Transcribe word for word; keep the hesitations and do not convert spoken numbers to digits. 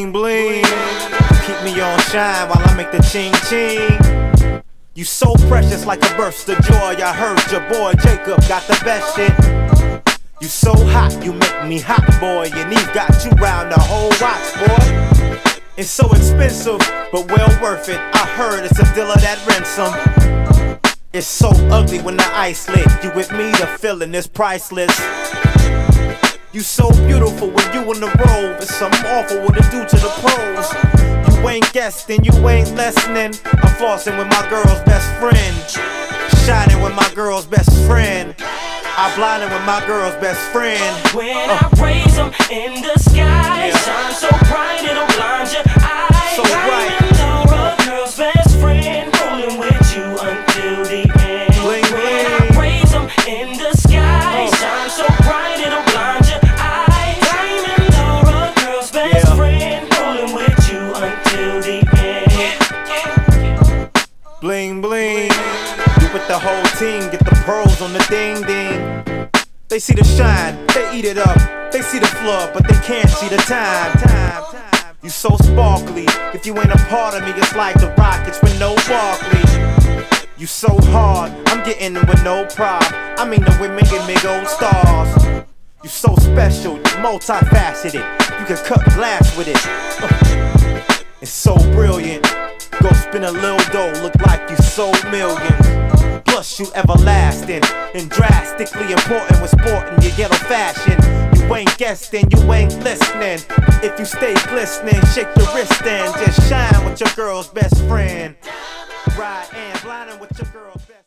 Bling bling, keep me on shine while I make the ching ching. You so precious like a burst of joy. I heard your boy Jacob got the best shit. You so hot, you make me hot, boy. And Eve got you round the whole watch, boy. It's so expensive, but well worth it. I heard it's a dealer that rents them. It's so ugly when the ice lit. You with me, the feeling is priceless. You so beautiful when you in the robe. It's something awful what it do to the pros. You ain't guessing, you ain't listening. I'm flossing with my girl's best friend, shining with my girl's best friend. I blinded with my girl's best friend. When uh. I raise them in the sky, yeah. Shine so bright it'll blind your eyes. So bright. Diamond aura, girl's best friend, rolling with you until the end. Bling, when bling. I raise them in the sky, uh. shine so bright it'll blind your eyes. Diamond aura, girl's best yeah. friend, rolling with you until the end. Bling bling. You with the whole team, get the pros on the ding ding. They see the shine, they eat it up. They see the flood, but they can't see the time. Time, time. You so sparkly. If you ain't a part of me, it's like the Rockets with no Barkley. You so hard, I'm getting it with no prop. I mean the women give me gold stars. You so special, you multifaceted. You can cut glass with it. Uh, it's so brilliant. Go spin a lil dough, look like you sold millions. Plus you everlasting and drastically important with sporting your ghetto fashion. You ain't guessing, you ain't listening. If you stay glistening, shake your wrist and just shine with your girl's best friend. Ride and blinding with your girl's best